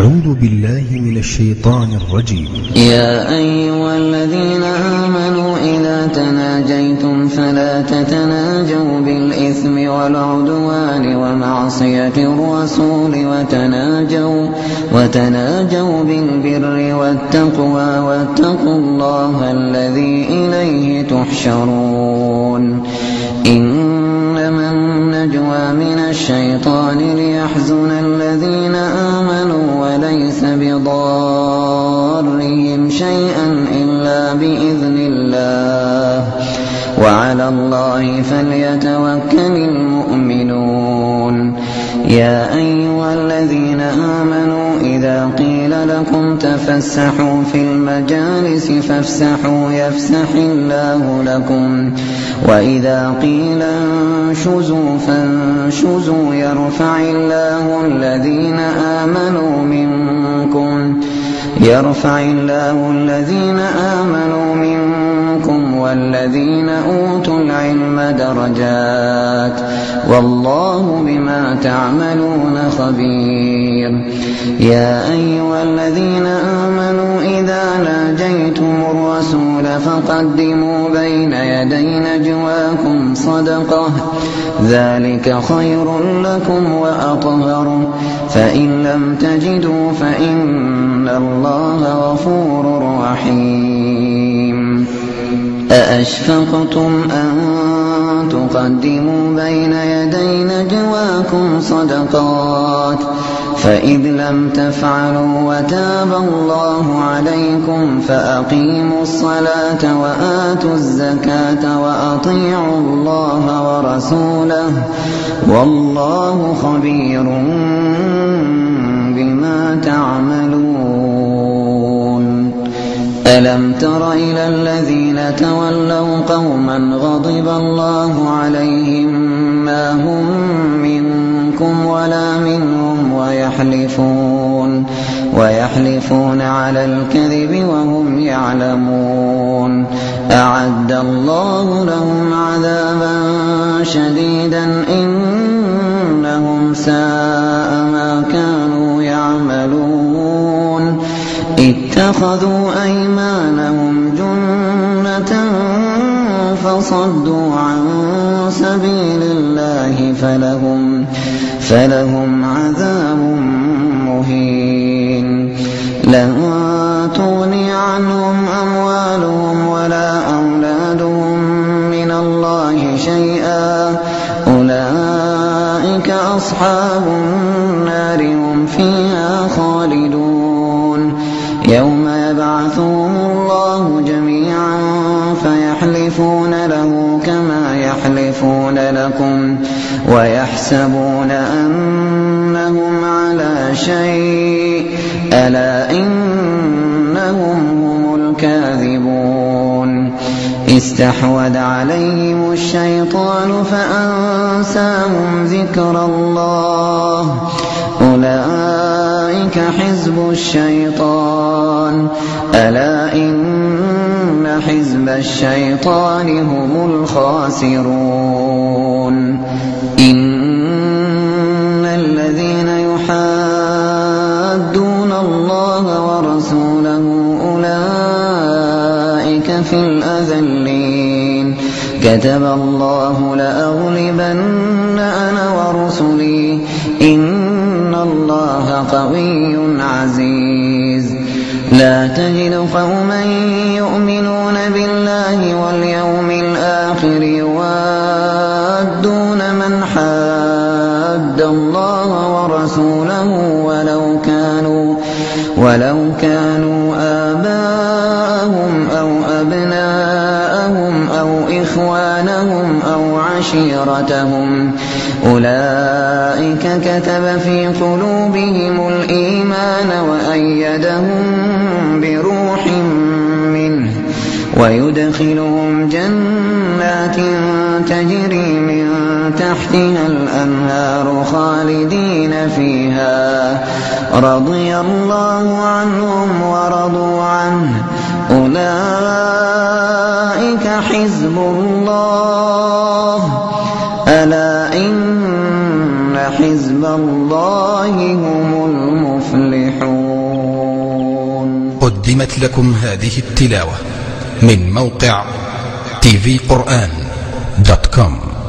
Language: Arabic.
أعوذ بالله من الشيطان الرجيم. يا أيها الذين آمنوا إذا تناجيتم فلا تتناجوا بالإثم والعدوان ومعصية الرسول وتناجوا بالبر والتقوى واتقوا الله الذي إليه تحشرون. إنما النجوى من الشيطان ليحزن الذين آمنوا وليس بضارهم شيئا إلا بإذن الله وعلى الله فليتوكل المؤمنون. يا أيها الذين آمنوا إذا قيل لكم تفسحوا في المجالس فافسحوا يفسح الله لكم وإذا قيل انشزوا فانشزوا يرفع الله الذين آمنوا منكم والذين أوتوا العلم درجات والله بما تعملون خبير. يا أيها الذين آمنوا إذا ناجيتم الرسول فقدموا بين يدي نجواكم صدقة ذلك خير لكم وأطهر فإن لم تجدوا فإن الله غفور رحيم. أأشفقتم أن تقدموا بين يدي نجواكم صدقات فإذ لم تفعلوا وتاب الله عليكم فأقيموا الصلاة وآتوا الزكاة وأطيعوا الله ورسوله والله خبير بما تعملون. ألم تر إلى الذين تولوا قوما غضب الله عليهم ما هم منكم ولا منهم ويحلفون على الكذب وهم يعلمون. أعد الله لهم عذابا شديدا إنهم ساء ما كانوا يعملون. اتخذوا أيمانهم جنة فصدوا عن سبيل الله فلهم عذاب مهين. لن تغني عنهم أموالهم ولا أولادهم من الله شيئا أولئك أصحاب النار هم فيها خالدون. يوم يبعثهم الله جميعا فيحلفون له كما يحلفون لكم ويحسبون أنهم على شيء ألا إنهم هم الكاذبون. استحوذ عليهم الشيطان فأنساهم ذكر الله أولئك حزب الشيطان ألا إن حزب الشيطان هم الخاسرون. إن الذين يحادون الله ورسوله أولئك في الأذلين. كتب الله لأغلبن أنا ورسلي إن الله قوي عزيز. لا تجد قوما يؤمنون بالله واليوم الآخر يوادون من حاد الله ورسوله ولو كانوا آباءهم أو أبناءهم أو إخوانهم أو عشيرتهم أولئك كتب في قلوبهم الإيمان وأيدهم بروح منه ويدخلهم جنات تجري من تحتها الأنهار خالدين فيها رضي الله عنهم ورضوا عنه أولئك حزب الله ألا إن حزب الله هم المفلحون. قدمت لكم هذه التلاوة من موقع tvquran.com.